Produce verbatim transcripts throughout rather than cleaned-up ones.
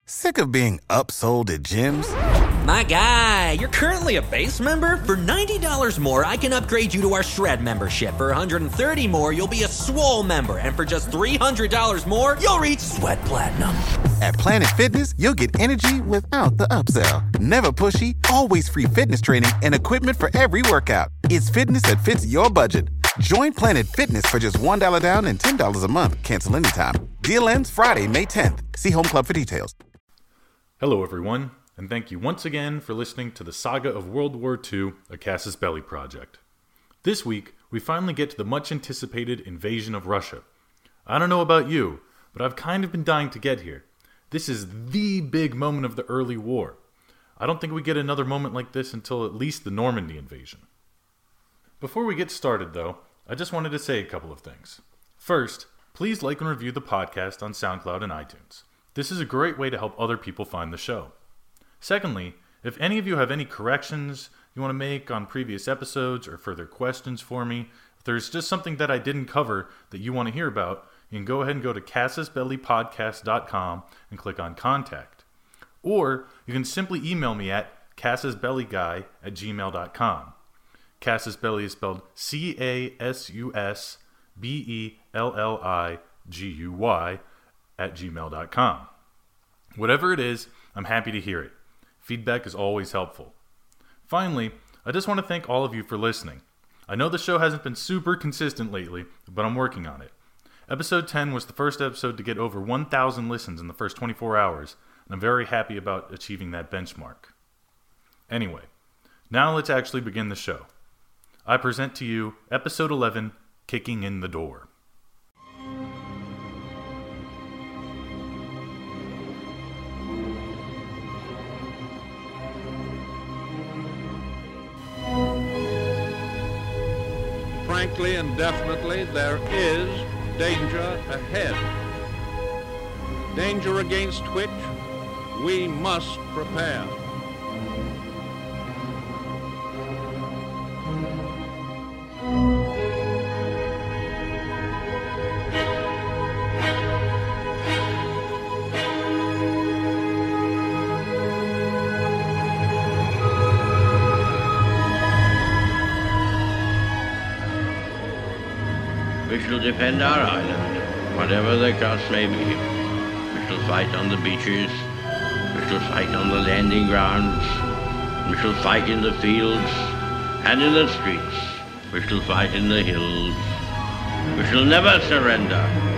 Sick of being upsold at gyms? My guy, you're currently a base member? For ninety dollars more, I can upgrade you to our Shred membership. For one hundred thirty dollars more, you'll be a Swole member. And for just three hundred dollars more, you'll reach Sweat Platinum. At Planet Fitness, you'll get energy without the upsell. Never pushy, always free fitness training and equipment for every workout. It's fitness that fits your budget. Join Planet Fitness for just one dollar down and ten dollars a month. Cancel anytime. Deal ends Friday, May tenth. See Home Club for details. Hello, everyone, and thank you once again for listening to the saga of World War Two, a Casus Belli project. This week, we finally get to the much-anticipated invasion of Russia. I don't know about you, but I've kind of been dying to get here. This is the big moment of the early war. I don't think we get another moment like this until at least the Normandy invasion. Before we get started, though, I just wanted to say a couple of things. First, please like and review the podcast on SoundCloud and iTunes. This is a great way to help other people find the show. Secondly, if any of you have any corrections you want to make on previous episodes or further questions for me, if there's just something that I didn't cover that you want to hear about, you can go ahead and go to casus belli podcast dot com and click on Contact. Or you can simply email me at casus belli guy at gmail dot com. Casus Belli is spelled C A S U S B E L L I G U Y at gmail dot com. Whatever it is, I'm happy to hear it. Feedback is always helpful. Finally, I just want to thank all of you for listening. I know the show hasn't been super consistent lately, but I'm working on it. Episode ten was the first episode to get over one thousand listens in the first twenty-four hours, and I'm very happy about achieving that benchmark. Anyway, now let's actually begin the show. I present to you Episode eleven, Kicking in the Door. Frankly and definitely, there is danger ahead. Danger against which we must prepare. We shall defend our island, whatever the cost may be. We shall fight on the beaches. We shall fight on the landing grounds. We shall fight in the fields and in the streets. We shall fight in the hills. We shall never surrender.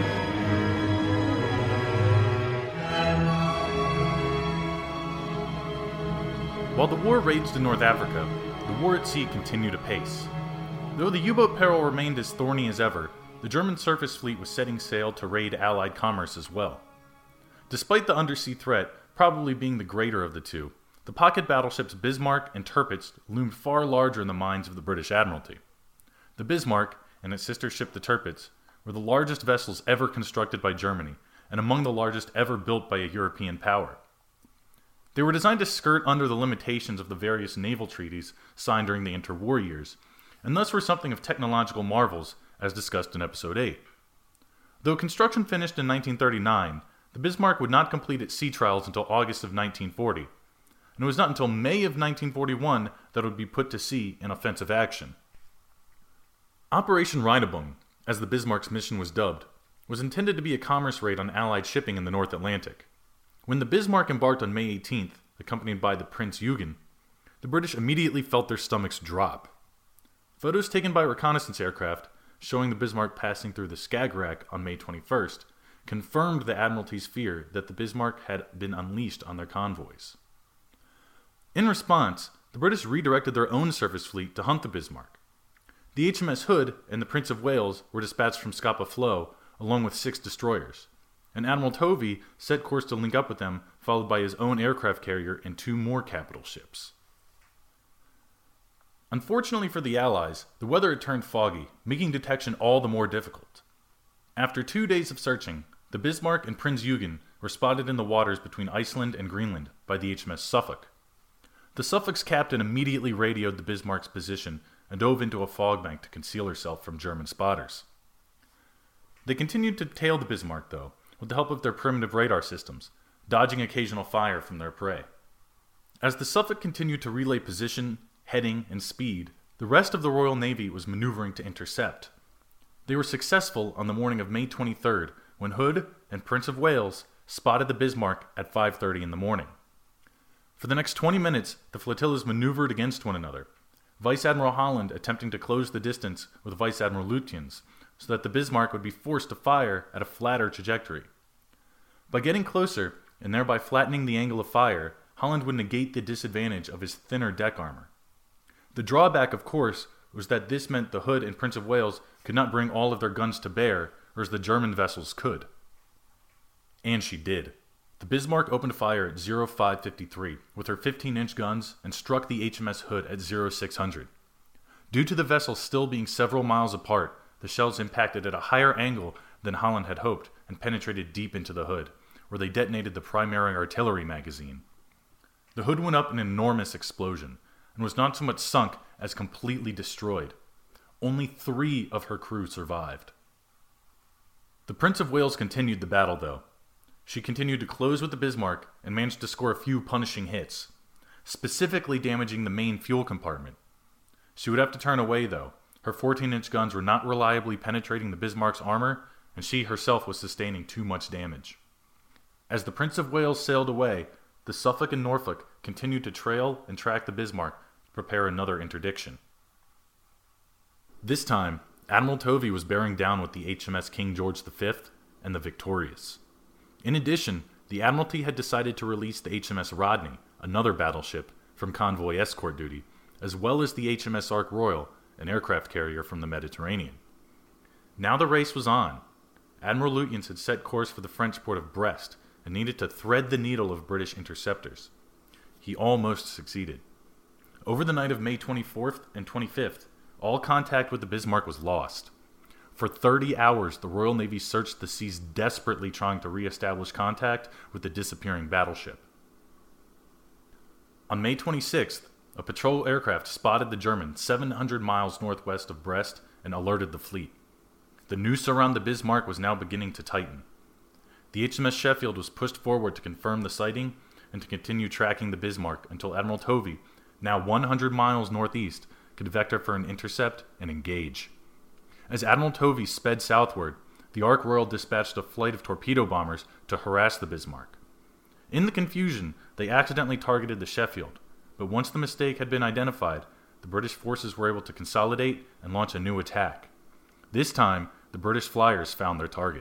While the war raged in North Africa, the war at sea continued apace. Though the U-boat peril remained as thorny as ever, the German surface fleet was setting sail to raid Allied commerce as well. Despite the undersea threat probably being the greater of the two, the pocket battleships Bismarck and Tirpitz loomed far larger in the minds of the British Admiralty. The Bismarck and its sister ship the Tirpitz were the largest vessels ever constructed by Germany and among the largest ever built by a European power. They were designed to skirt under the limitations of the various naval treaties signed during the interwar years, and thus were something of technological marvels, as discussed in Episode eight. Though construction finished in nineteen thirty-nine, the Bismarck would not complete its sea trials until August of nineteen forty, and it was not until May of nineteen forty-one that it would be put to sea in offensive action. Operation Rheinübung, as the Bismarck's mission was dubbed, was intended to be a commerce raid on Allied shipping in the North Atlantic. When the Bismarck embarked on May eighteenth, accompanied by the Prinz Eugen, the British immediately felt their stomachs drop. Photos taken by reconnaissance aircraft, showing the Bismarck passing through the Skagerrak on May twenty-first, confirmed the Admiralty's fear that the Bismarck had been unleashed on their convoys. In response, the British redirected their own surface fleet to hunt the Bismarck. The H M S Hood and the Prince of Wales were dispatched from Scapa Flow, along with six destroyers, and Admiral Tovey set course to link up with them, followed by his own aircraft carrier and two more capital ships. Unfortunately for the Allies, the weather had turned foggy, making detection all the more difficult. After two days of searching, the Bismarck and Prinz Eugen were spotted in the waters between Iceland and Greenland by the H M S Suffolk. The Suffolk's captain immediately radioed the Bismarck's position and dove into a fog bank to conceal herself from German spotters. They continued to tail the Bismarck, though, with the help of their primitive radar systems, dodging occasional fire from their prey. As the Suffolk continued to relay position, heading, and speed, the rest of the Royal Navy was maneuvering to intercept. They were successful on the morning of May twenty-third, when Hood and Prince of Wales spotted the Bismarck at five thirty in the morning. For the next twenty minutes, the flotillas maneuvered against one another, Vice Admiral Holland attempting to close the distance with Vice Admiral Lutyens, so that the Bismarck would be forced to fire at a flatter trajectory. By getting closer, and thereby flattening the angle of fire, Holland would negate the disadvantage of his thinner deck armor. The drawback, of course, was that this meant the Hood and Prince of Wales could not bring all of their guns to bear, whereas the German vessels could. And she did. The Bismarck opened fire at oh five fifty-three with her fifteen-inch guns and struck the H M S Hood at oh six hundred. Due to the vessels still being several miles apart, the shells impacted at a higher angle than Holland had hoped and penetrated deep into the Hood, where they detonated the primary artillery magazine. The Hood went up in an enormous explosion, and was not so much sunk as completely destroyed. Only three of her crew survived. The Prince of Wales continued the battle, though. She continued to close with the Bismarck and managed to score a few punishing hits, specifically damaging the main fuel compartment. She would have to turn away, though. Her fourteen-inch guns were not reliably penetrating the Bismarck's armor, and she herself was sustaining too much damage. As the Prince of Wales sailed away, the Suffolk and Norfolk continued to trail and track the Bismarck to prepare another interdiction. This time, Admiral Tovey was bearing down with the H M S King George the Fifth and the Victorious. In addition, the Admiralty had decided to release the H M S Rodney, another battleship, from convoy escort duty, as well as the H M S Ark Royal, an aircraft carrier from the Mediterranean. Now the race was on. Admiral Lutyens had set course for the French port of Brest and needed to thread the needle of British interceptors. He almost succeeded. Over the night of May twenty-fourth and twenty-fifth, all contact with the Bismarck was lost. For thirty hours, the Royal Navy searched the seas desperately trying to re-establish contact with the disappearing battleship. On May twenty-sixth, a patrol aircraft spotted the German seven hundred miles northwest of Brest and alerted the fleet. The noose around the Bismarck was now beginning to tighten. The H M S Sheffield was pushed forward to confirm the sighting and to continue tracking the Bismarck until Admiral Tovey, now one hundred miles northeast, could vector for an intercept and engage. As Admiral Tovey sped southward, the Ark Royal dispatched a flight of torpedo bombers to harass the Bismarck. In the confusion, they accidentally targeted the Sheffield, but once the mistake had been identified, the British forces were able to consolidate and launch a new attack. This time, the British flyers found their target.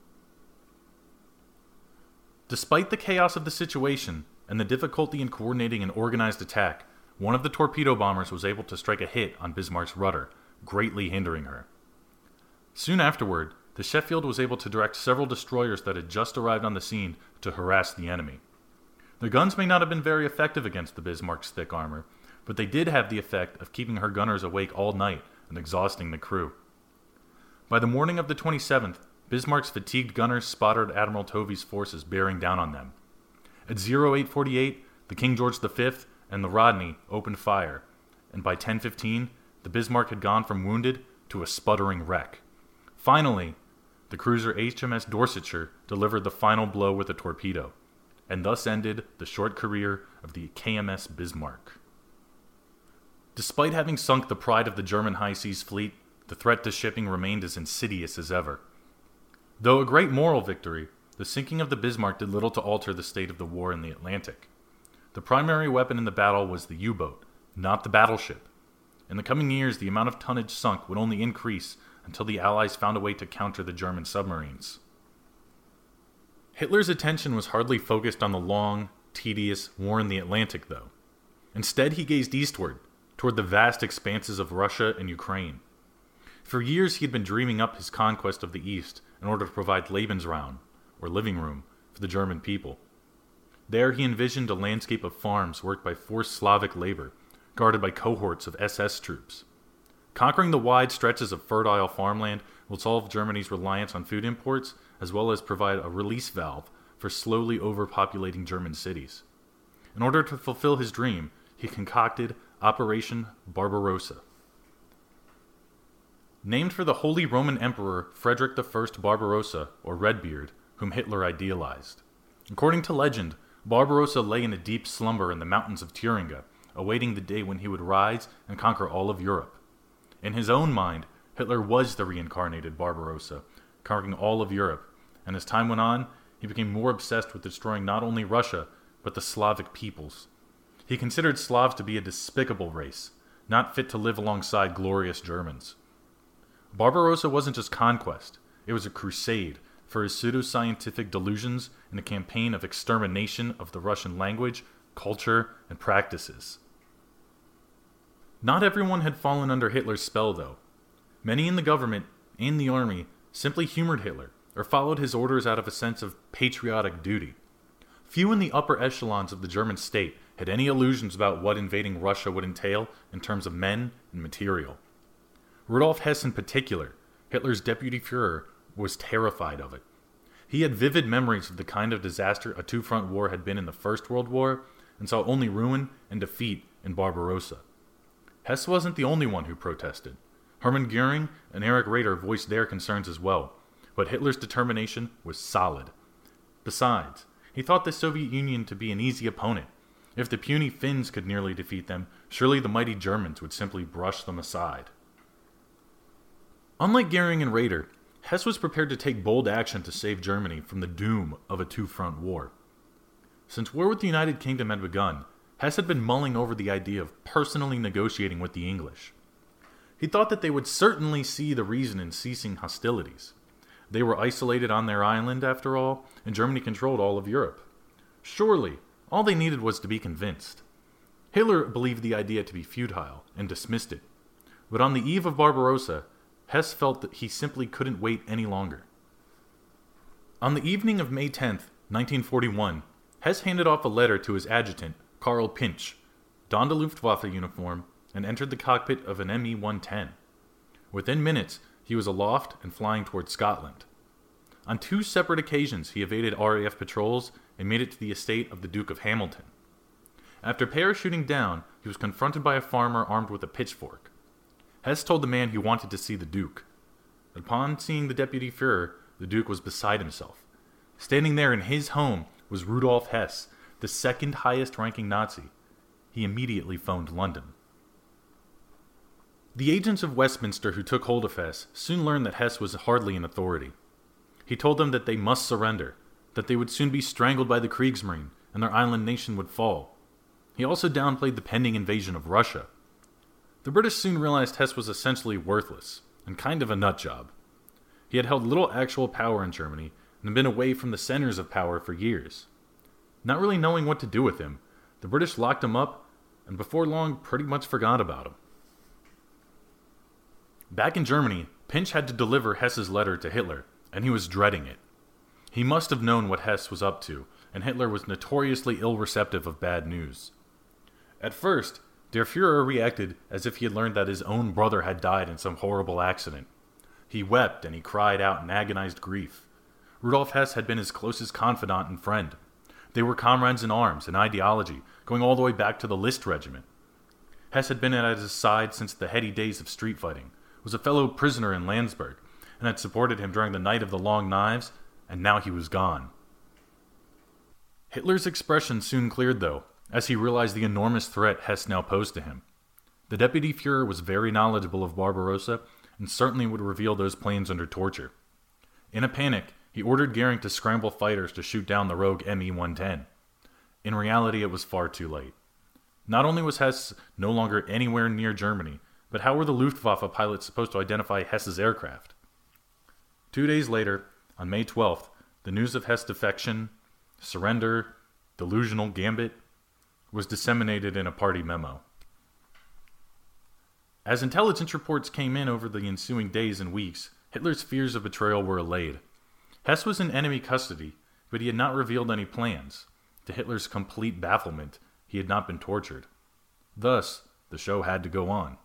Despite the chaos of the situation and the difficulty in coordinating an organized attack, one of the torpedo bombers was able to strike a hit on Bismarck's rudder, greatly hindering her. Soon afterward, the Sheffield was able to direct several destroyers that had just arrived on the scene to harass the enemy. The guns may not have been very effective against the Bismarck's thick armor, but they did have the effect of keeping her gunners awake all night and exhausting the crew. By the morning of the twenty-seventh, Bismarck's fatigued gunners spotted Admiral Tovey's forces bearing down on them. At oh eight forty-eight, the King George the Fifth and the Rodney opened fire, and by ten fifteen, the Bismarck had gone from wounded to a sputtering wreck. Finally, the cruiser H M S Dorsetshire delivered the final blow with a torpedo, and thus ended the short career of the K M S Bismarck. Despite having sunk the pride of the German high seas fleet, the threat to shipping remained as insidious as ever. Though a great moral victory, the sinking of the Bismarck did little to alter the state of the war in the Atlantic. The primary weapon in the battle was the U-boat, not the battleship. In the coming years, the amount of tonnage sunk would only increase until the Allies found a way to counter the German submarines. Hitler's attention was hardly focused on the long, tedious war in the Atlantic, though. Instead, he gazed eastward, toward the vast expanses of Russia and Ukraine. For years, he had been dreaming up his conquest of the East in order to provide Lebensraum, or living room, for the German people. There he envisioned a landscape of farms worked by forced Slavic labor, guarded by cohorts of S S troops. Conquering the wide stretches of fertile farmland will solve Germany's reliance on food imports, as well as provide a release valve for slowly overpopulating German cities. In order to fulfill his dream, he concocted Operation Barbarossa. Named for the Holy Roman Emperor Frederick the First Barbarossa, or Redbeard, whom Hitler idealized. According to legend, Barbarossa lay in a deep slumber in the mountains of Thuringia, awaiting the day when he would rise and conquer all of Europe. In his own mind, Hitler was the reincarnated Barbarossa, conquering all of Europe, and as time went on, he became more obsessed with destroying not only Russia, but the Slavic peoples. He considered Slavs to be a despicable race, not fit to live alongside glorious Germans. Barbarossa wasn't just conquest, it was a crusade for his pseudoscientific delusions and a campaign of extermination of the Russian language, culture, and practices. Not everyone had fallen under Hitler's spell, though. Many in the government and the army simply humored Hitler or followed his orders out of a sense of patriotic duty. Few in the upper echelons of the German state had any illusions about what invading Russia would entail in terms of men and material. Rudolf Hess in particular, Hitler's deputy Führer, was terrified of it. He had vivid memories of the kind of disaster a two-front war had been in the First World War, and saw only ruin and defeat in Barbarossa. Hess wasn't the only one who protested. Hermann Göring and Erich Raeder voiced their concerns as well, but Hitler's determination was solid. Besides, he thought the Soviet Union to be an easy opponent. If the puny Finns could nearly defeat them, surely the mighty Germans would simply brush them aside. Unlike Göring and Raeder, Hess was prepared to take bold action to save Germany from the doom of a two-front war. Since war with the United Kingdom had begun, Hess had been mulling over the idea of personally negotiating with the English. He thought that they would certainly see the reason in ceasing hostilities. They were isolated on their island, after all, and Germany controlled all of Europe. Surely, all they needed was to be convinced. Hitler believed the idea to be futile and dismissed it. But on the eve of Barbarossa, Hess felt that he simply couldn't wait any longer. On the evening of May tenth, nineteen forty-one, Hess handed off a letter to his adjutant, Karl Pinch, donned a Luftwaffe uniform, and entered the cockpit of an M E one ten. Within minutes, he was aloft and flying toward Scotland. On two separate occasions, he evaded R A F patrols and made it to the estate of the Duke of Hamilton. After parachuting down, he was confronted by a farmer armed with a pitchfork. Hess told the man he wanted to see the Duke. Upon seeing the deputy Führer, the Duke was beside himself. Standing there in his home was Rudolf Hess, the second highest-ranking Nazi. He immediately phoned London. The agents of Westminster who took hold of Hess soon learned that Hess was hardly an authority. He told them that they must surrender, that they would soon be strangled by the Kriegsmarine, and their island nation would fall. He also downplayed the pending invasion of Russia. The British soon realized Hess was essentially worthless, and kind of a nutjob. He had held little actual power in Germany, and had been away from the centers of power for years. Not really knowing what to do with him, the British locked him up, and before long pretty much forgot about him. Back in Germany, Pinch had to deliver Hess's letter to Hitler, and he was dreading it. He must have known what Hess was up to, and Hitler was notoriously ill-receptive of bad news. At first, Der Führer reacted as if he had learned that his own brother had died in some horrible accident. He wept and he cried out in agonized grief. Rudolf Hess had been his closest confidant and friend. They were comrades in arms and ideology, going all the way back to the List Regiment. Hess had been at his side since the heady days of street fighting, was a fellow prisoner in Landsberg, and had supported him during the Night of the Long Knives, and now he was gone. Hitler's expression soon cleared, though, as he realized the enormous threat Hess now posed to him. The deputy Führer was very knowledgeable of Barbarossa, and certainly would reveal those plans under torture. In a panic, he ordered Göring to scramble fighters to shoot down the rogue M E one ten. In reality, it was far too late. Not only was Hess no longer anywhere near Germany, but how were the Luftwaffe pilots supposed to identify Hess's aircraft? Two days later, on May twelfth, the news of Hess' defection, surrender, delusional gambit, was disseminated in a party memo. As intelligence reports came in over the ensuing days and weeks, Hitler's fears of betrayal were allayed. Hess was in enemy custody, but he had not revealed any plans. To Hitler's complete bafflement, he had not been tortured. Thus, the show had to go on.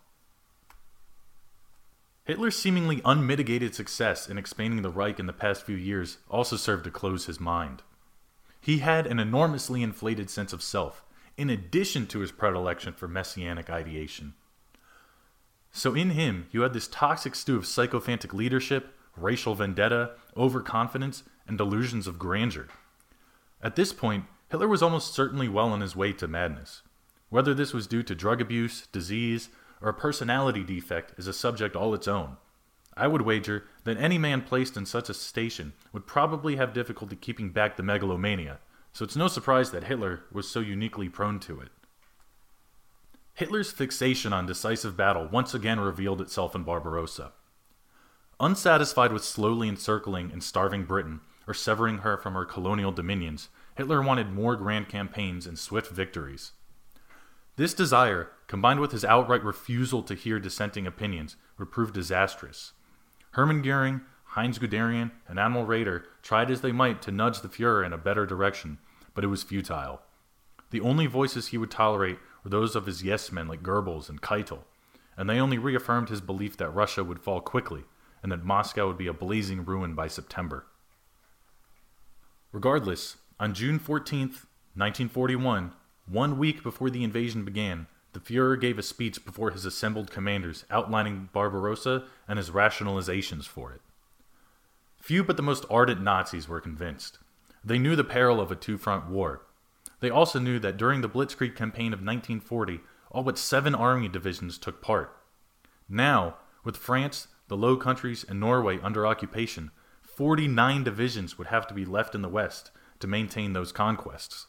Hitler's seemingly unmitigated success in expanding the Reich in the past few years also served to close his mind. He had an enormously inflated sense of self, in addition to his predilection for messianic ideation. So in him, you had this toxic stew of sycophantic leadership, racial vendetta, overconfidence, and delusions of grandeur. At this point, Hitler was almost certainly well on his way to madness. Whether this was due to drug abuse, disease, or a personality defect is a subject all its own. I would wager that any man placed in such a station would probably have difficulty keeping back the megalomania, so it's no surprise that Hitler was so uniquely prone to it. Hitler's fixation on decisive battle once again revealed itself in Barbarossa. Unsatisfied with slowly encircling and starving Britain, or severing her from her colonial dominions, Hitler wanted more grand campaigns and swift victories. This desire, combined with his outright refusal to hear dissenting opinions, would prove disastrous. Hermann Göring, Heinz Guderian, and Admiral Raeder tried as they might to nudge the Führer in a better direction, but it was futile. The only voices he would tolerate were those of his yes-men like Goebbels and Keitel, and they only reaffirmed his belief that Russia would fall quickly, and that Moscow would be a blazing ruin by September. Regardless, on June fourteenth, nineteen forty-one, one week before the invasion began, the Führer gave a speech before his assembled commanders outlining Barbarossa and his rationalizations for it. Few but the most ardent Nazis were convinced. They knew the peril of a two-front war. They also knew that during the Blitzkrieg campaign of nineteen forty, all but seven army divisions took part. Now, with France, the Low Countries, and Norway under occupation, forty-nine divisions would have to be left in the West to maintain those conquests.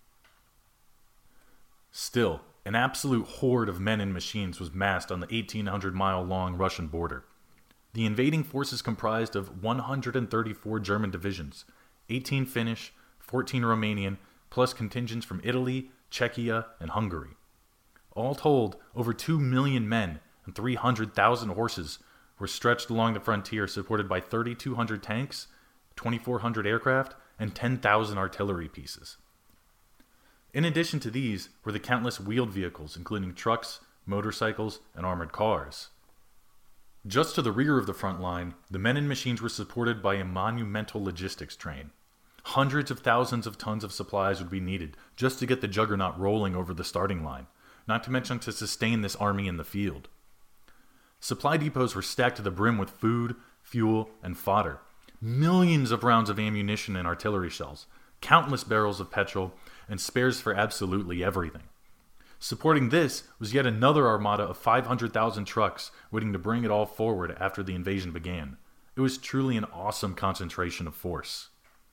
Still, an absolute horde of men and machines was massed on the eighteen hundred mile long Russian border. The invading forces comprised of one hundred thirty-four German divisions, eighteen Finnish, fourteen Romanian, plus contingents from Italy, Czechia, and Hungary. All told, over two million men and three hundred thousand horses were stretched along the frontier, supported by three thousand two hundred tanks, twenty-four hundred aircraft, and ten thousand artillery pieces. In addition to these were the countless wheeled vehicles, including trucks, motorcycles, and armored cars. Just to the rear of the front line, the men and machines were supported by a monumental logistics train. Hundreds of thousands of tons of supplies would be needed just to get the juggernaut rolling over the starting line, not to mention to sustain this army in the field. Supply depots were stacked to the brim with food, fuel, and fodder. Millions of rounds of ammunition and artillery shells, countless barrels of petrol, and spares for absolutely everything. Supporting this was yet another armada of five hundred thousand trucks waiting to bring it all forward after the invasion began. It was truly an awesome concentration of force.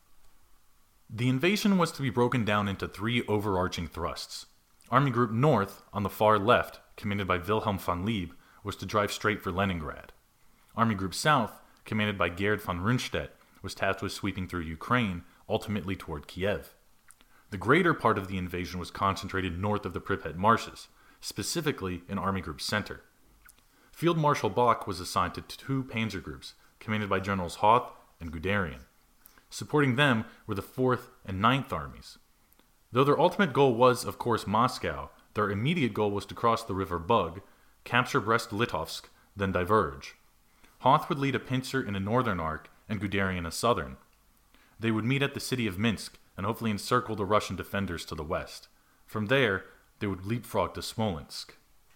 The invasion was to be broken down into three overarching thrusts. Army Group North, on the far left, commanded by Wilhelm von Lieb, was to drive straight for Leningrad. Army Group South, commanded by Gerd von Rundstedt, was tasked with sweeping through Ukraine, ultimately toward Kiev. The greater part of the invasion was concentrated north of the Pripyat marshes, specifically in Army Group Center. Field Marshal Bock was assigned to two panzer groups, commanded by Generals Hoth and Guderian. Supporting them were the fourth and ninth Armies. Though their ultimate goal was, of course, Moscow, their immediate goal was to cross the River Bug, capture Brest-Litovsk, then diverge. Hoth would lead a pincer in a northern arc and Guderian a southern. They would meet at the city of Minsk and hopefully encircle the Russian defenders to the west. From there, they would leapfrog to Smolensk.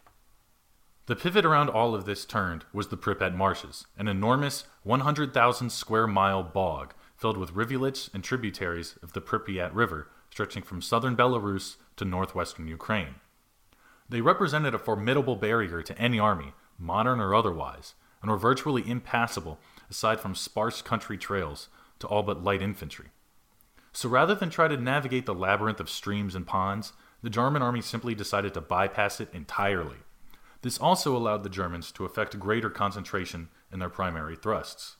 The pivot around all of this turned was the Pripyat marshes, an enormous one hundred thousand square mile bog filled with rivulets and tributaries of the Pripyat River stretching from southern Belarus to northwestern Ukraine. They represented a formidable barrier to any army, modern or otherwise, and were virtually impassable aside from sparse country trails to all but light infantry. So rather than try to navigate the labyrinth of streams and ponds, the German army simply decided to bypass it entirely. This also allowed the Germans to effect greater concentration in their primary thrusts.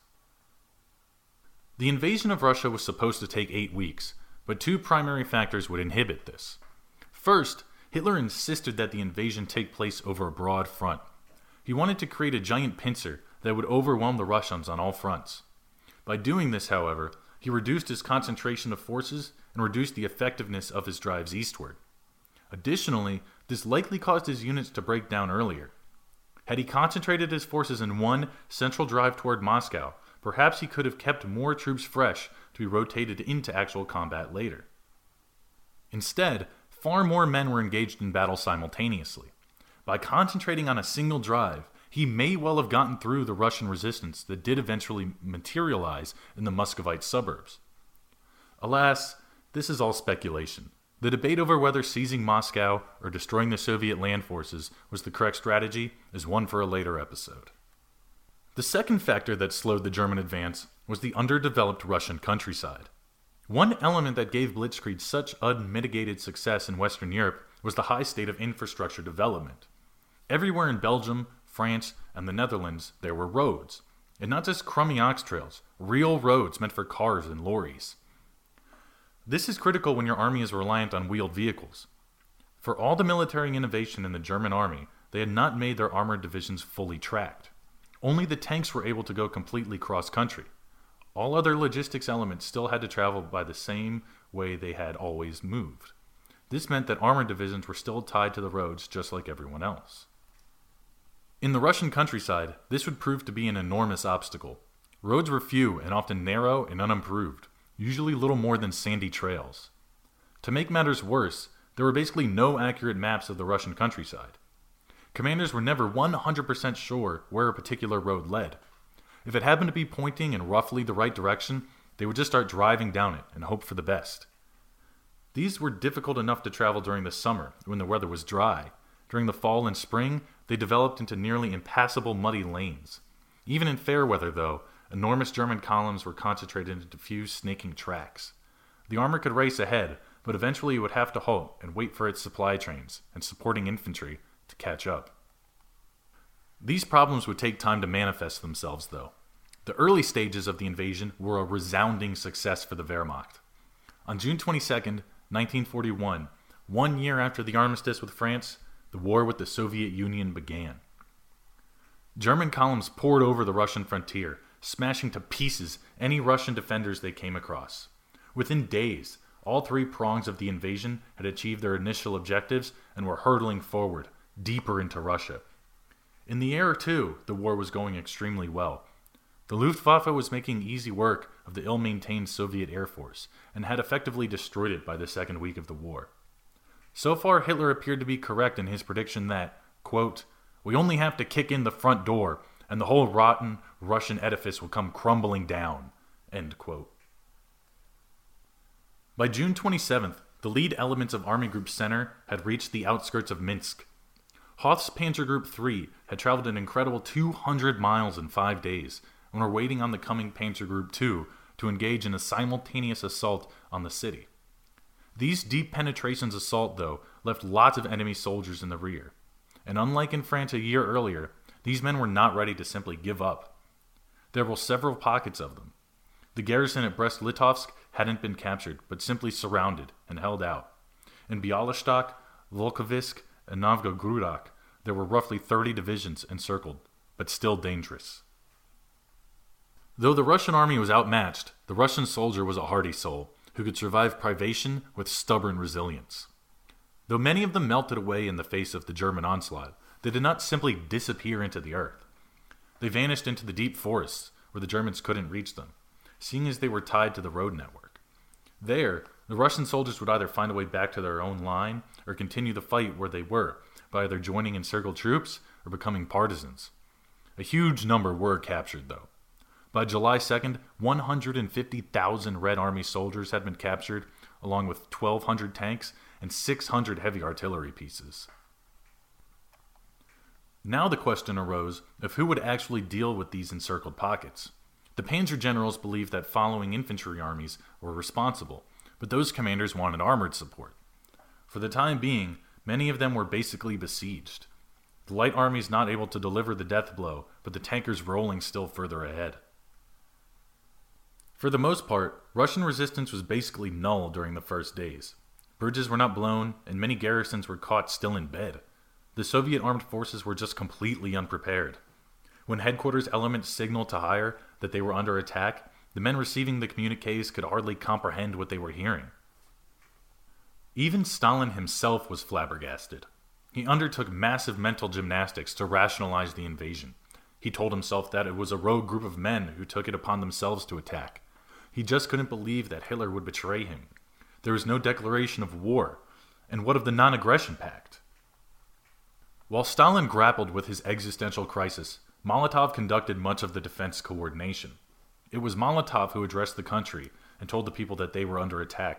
The invasion of Russia was supposed to take eight weeks, but two primary factors would inhibit this. First, Hitler insisted that the invasion take place over a broad front. He wanted to create a giant pincer that would overwhelm the Russians on all fronts. By doing this, however, he reduced his concentration of forces and reduced the effectiveness of his drives eastward. Additionally, this likely caused his units to break down earlier. Had he concentrated his forces in one central drive toward Moscow, perhaps he could have kept more troops fresh to be rotated into actual combat later. Instead, far more men were engaged in battle simultaneously. By concentrating on a single drive, he may well have gotten through the Russian resistance that did eventually materialize in the Muscovite suburbs. Alas, This is all speculation. The debate over whether seizing Moscow or destroying the Soviet land forces was the correct strategy is one for a later episode. The second factor that slowed the German advance was the underdeveloped Russian countryside. One element that gave Blitzkrieg such unmitigated success in Western Europe was the high state of infrastructure development. Everywhere in Belgium, France, and the Netherlands, there were roads. And not just crummy ox trails, real roads meant for cars and lorries. This is critical when your army is reliant on wheeled vehicles. For all the military innovation in the German army, they had not made their armored divisions fully tracked. Only the tanks were able to go completely cross-country. All other logistics elements still had to travel by the same way they had always moved. This meant that armored divisions were still tied to the roads just like everyone else. In the Russian countryside, this would prove to be an enormous obstacle. Roads were few and often narrow and unimproved, usually little more than sandy trails. To make matters worse, there were basically no accurate maps of the Russian countryside. Commanders were never one hundred percent sure where a particular road led. If it happened to be pointing in roughly the right direction, they would just start driving down it and hope for the best. These were difficult enough to travel during the summer, when the weather was dry. During the fall and spring, they developed into nearly impassable muddy lanes. Even in fair weather, though, enormous German columns were concentrated into few snaking tracks. The armor could race ahead, but eventually it would have to halt and wait for its supply trains and supporting infantry to catch up. These problems would take time to manifest themselves, though. The early stages of the invasion were a resounding success for the Wehrmacht. On June twenty-second, nineteen forty-one, one year after the armistice with France, the war with the Soviet Union began. German columns poured over the Russian frontier, smashing to pieces any Russian defenders they came across. Within days, all three prongs of the invasion had achieved their initial objectives and were hurtling forward, deeper into Russia. In the air, too, the war was going extremely well. The Luftwaffe was making easy work of the ill-maintained Soviet Air Force and had effectively destroyed it by the second week of the war. So far, Hitler appeared to be correct in his prediction that, quote, "We only have to kick in the front door and the whole rotten Russian edifice will come crumbling down," end quote. By June twenty-seventh, the lead elements of Army Group Center had reached the outskirts of Minsk. Hoth's Panzer Group three had traveled an incredible two hundred miles in five days and were waiting on the coming Panzer Group two to engage in a simultaneous assault on the city. These deep penetrations assault, though, left lots of enemy soldiers in the rear. And unlike in France a year earlier, these men were not ready to simply give up. There were several pockets of them. The garrison at Brest-Litovsk hadn't been captured, but simply surrounded and held out. In Bialystok, Volkovisk, and Novgorod, there were roughly thirty divisions encircled, but still dangerous. Though the Russian army was outmatched, the Russian soldier was a hardy soul who could survive privation with stubborn resilience. Though many of them melted away in the face of the German onslaught, they did not simply disappear into the earth. They vanished into the deep forests where the Germans couldn't reach them, seeing as they were tied to the road network. There, the Russian soldiers would either find a way back to their own line or continue the fight where they were, by either joining encircled troops or becoming partisans. A huge number were captured, though. By July second, one hundred fifty thousand Red Army soldiers had been captured, along with twelve hundred tanks and six hundred heavy artillery pieces. Now the question arose of who would actually deal with these encircled pockets. The Panzer generals believed that following infantry armies were responsible, but those commanders wanted armored support. For the time being, many of them were basically besieged. The light armies not able to deliver the death blow, but the tankers rolling still further ahead. For the most part, Russian resistance was basically null during the first days. Bridges were not blown, and many garrisons were caught still in bed. The Soviet armed forces were just completely unprepared. When headquarters elements signaled to Higher that they were under attack, the men receiving the communiques could hardly comprehend what they were hearing. Even Stalin himself was flabbergasted. He undertook massive mental gymnastics to rationalize the invasion. He told himself that it was a rogue group of men who took it upon themselves to attack. He just couldn't believe that Hitler would betray him. There was no declaration of war, and what of the non-aggression pact? While Stalin grappled with his existential crisis, Molotov conducted much of the defense coordination. It was Molotov who addressed the country and told the people that they were under attack, and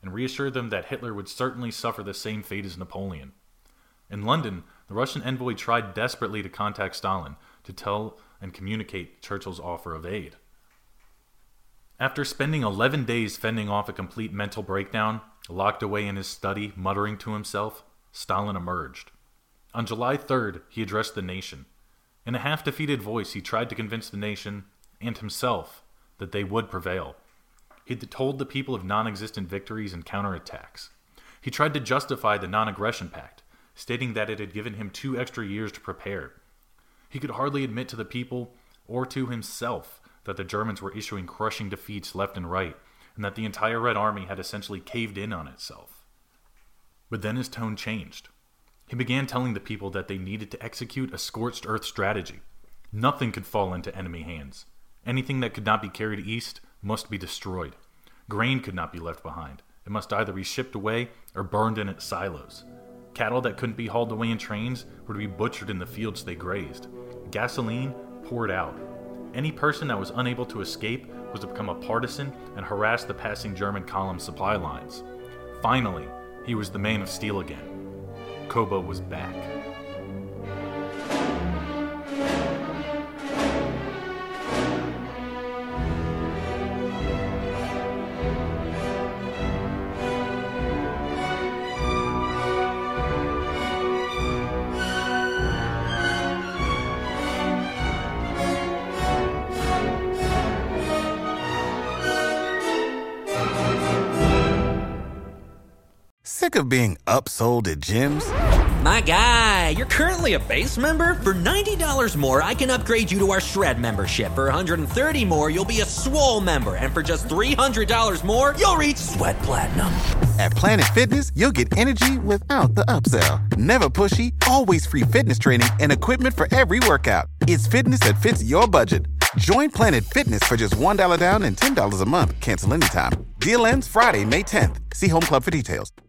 and reassured them that Hitler would certainly suffer the same fate as Napoleon. In London, the Russian envoy tried desperately to contact Stalin to tell and communicate Churchill's offer of aid. After spending eleven days fending off a complete mental breakdown, locked away in his study, muttering to himself, Stalin emerged. On July third, he addressed the nation. In a half-defeated voice, he tried to convince the nation, and himself, that they would prevail. He told the people of non-existent victories and counterattacks. He tried to justify the non-aggression pact, stating that it had given him two extra years to prepare. He could hardly admit to the people, or to himself, that the Germans were issuing crushing defeats left and right, and that the entire Red Army had essentially caved in on itself. But then his tone changed. He began telling the people that they needed to execute a scorched earth strategy. Nothing could fall into enemy hands. Anything that could not be carried east must be destroyed. Grain could not be left behind. It must either be shipped away or burned in its silos. Cattle that couldn't be hauled away in trains were to be butchered in the fields they grazed. Gasoline poured out. Any person that was unable to escape was to become a partisan and harass the passing German column supply lines. Finally, he was the man of steel again. Kobo was back. Sick of being upsold at gyms? My guy, you're currently a base member? For ninety dollars more, I can upgrade you to our Shred membership. For one hundred thirty dollars more, you'll be a Swole member. And for just three hundred dollars more, you'll reach Sweat Platinum. At Planet Fitness, you'll get energy without the upsell. Never pushy, always free fitness training and equipment for every workout. It's fitness that fits your budget. Join Planet Fitness for just one dollar down and ten dollars a month. Cancel anytime. Deal ends Friday, May tenth. See Home Club for details.